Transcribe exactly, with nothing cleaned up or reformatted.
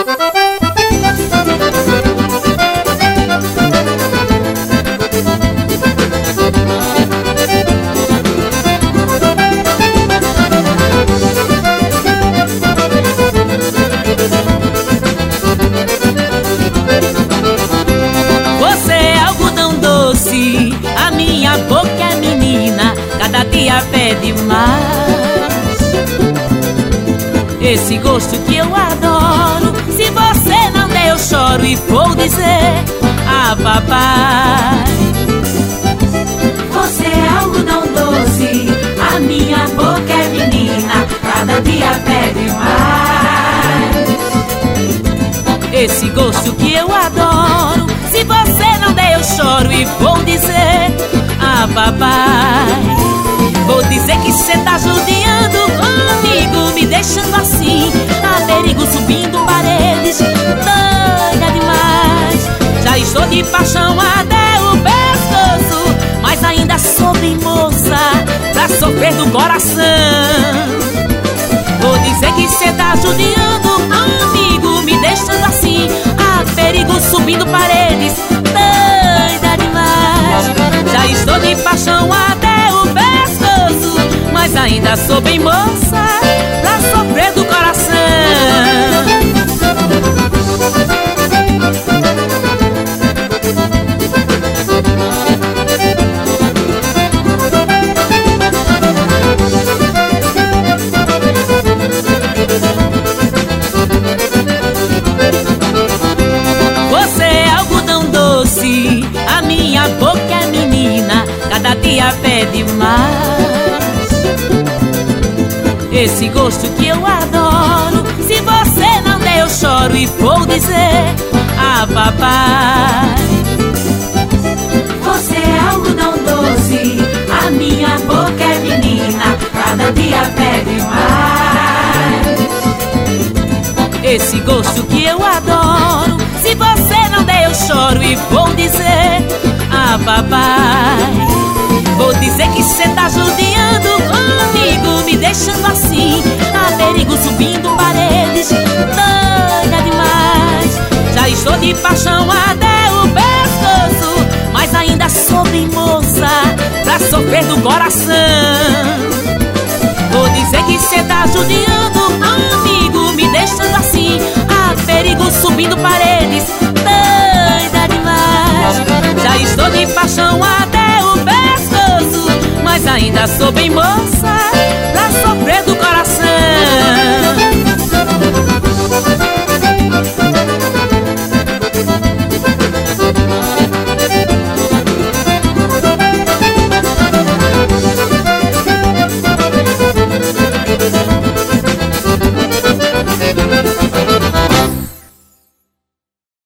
A minha boca é menina, cada dia pede mais. Esse gosto que eu adoro, se você não der eu choro e vou dizer a papai. Você é algodão doce, a minha boca é menina, cada dia pede mais. Esse gosto que eu adoro, se você não der eu choro e vou dizer a papai. Vou dizer que cê tá judiando comigo, me deixando assim, a perigo subindo paredes, doida demais. Já estou de paixão até o pescoço, mas ainda sou bem moça pra sofrer do coração. Vou dizer que cê tá judiando comigo, me deixando assim, a perigo subindo paredes, doida demais. Já estou de paixão até o pescoço, mas ainda sou bem moça pra sofrer do coração. Você é algodão doce, a minha boca é menina, cada dia pede mais. Esse gosto que eu adoro, se você não der eu choro e vou dizer a papai. Você é algodão doce, a minha boca é menina, cada dia pede mais. Esse gosto que eu adoro, se você não der eu choro e vou dizer a papai. Vou dizer que cê tá judiando comigo, me deixando assim, a perigo subindo paredes, doida demais. Já estou de paixão até o pescoço, mas ainda sou bem moça pra sofrer do coração. Vou dizer que cê tá judiando comigo, me deixando assim, a perigo subindo paredes, doida demais. Já estou de paixão até o pescoço, mas ainda sou bem moça